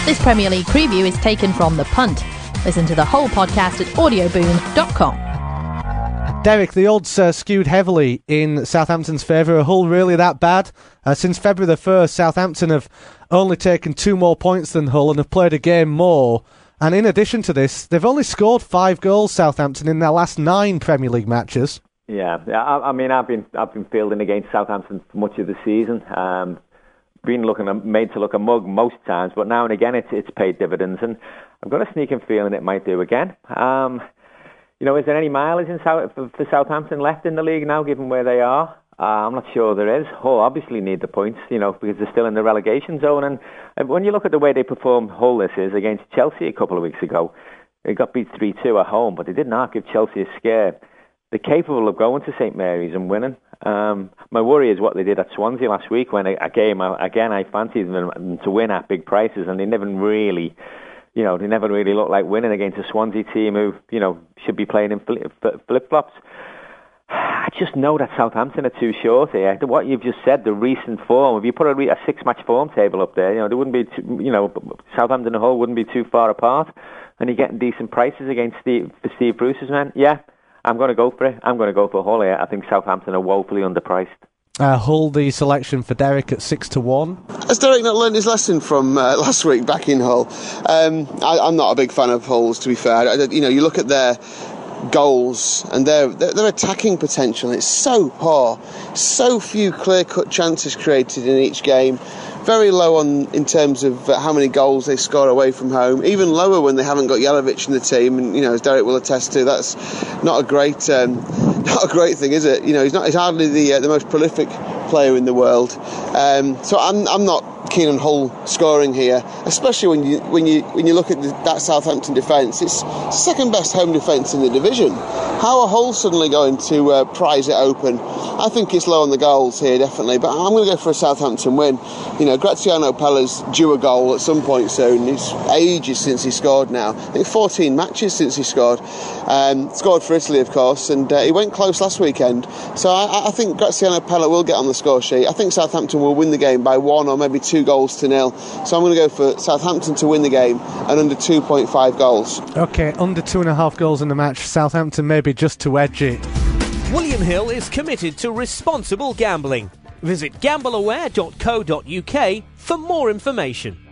This Premier League preview is taken from The Punt. Listen to the whole podcast at audioboom.com. Derek, the odds skewed heavily in Southampton's favour. Are Hull really that bad? Since February the 1st, Southampton have only taken 2 more points than Hull and have played a game more. And in addition to this, they've only scored 5 goals, Southampton, in their last 9 Premier League matches. Yeah. I mean, I've been fielding against Southampton for much of the season. Been made to look a mug most times, but now and again it's paid dividends, and I've got a sneaking feeling it might do again. Is there any mileage for Southampton left in the league now, given where they are? I'm not sure there is. Hull obviously need the points, because they're still in the relegation zone. And when you look at the way they performed, Hull this is, against Chelsea a couple of weeks ago, they got beat 3-2 at home, but they did not give Chelsea a scare. They're capable of going to St Mary's and winning. My worry is what they did at Swansea last week, when a game, again, I fancied them to win at big prices, and they never really looked like winning against a Swansea team who, should be playing in flip-flops. I just know that Southampton are too short here. What you've just said, the recent form, if you put a 6-match form table up there, there wouldn't be, Southampton and Hull wouldn't be too far apart, and you're getting decent prices against Steve Bruce's men. Yeah, I'm going to go for it. I'm going to go for Hull here. I think Southampton are woefully underpriced. Hull, the selection for Derek at 6-1. Has Derek not learned his lesson from last week back in Hull? I'm not a big fan of Hull's, to be fair. You look at their goals and their attacking potential. It's so poor. So few clear-cut chances created in each game. Very low in terms of how many goals they score away from home. Even lower when they haven't got Jelavic in the team. And as Derek will attest to, that's not a great thing, is it? He's hardly the most prolific player in the world. So I'm not keen on Hull scoring here, especially when you look at that Southampton defence. It's the second best home defence in the division. How are Hull suddenly going to prize it open? I think it's low on the goals here, definitely, but I'm going to go for a Southampton win. Graziano Pella's due a goal at some point soon. It's ages since he scored now. I think 14 matches since he scored. Scored for Italy, of course, and he went close last weekend. So I think Graziano Pella will get on the score sheet. I think Southampton will win the game by 1 or maybe 2 goals to 0. So I'm going to go for Southampton to win the game and under 2.5 goals. OK, under 2.5 goals in the match. Southampton maybe just to edge it. William Hill is committed to responsible gambling. Visit gambleaware.co.uk for more information.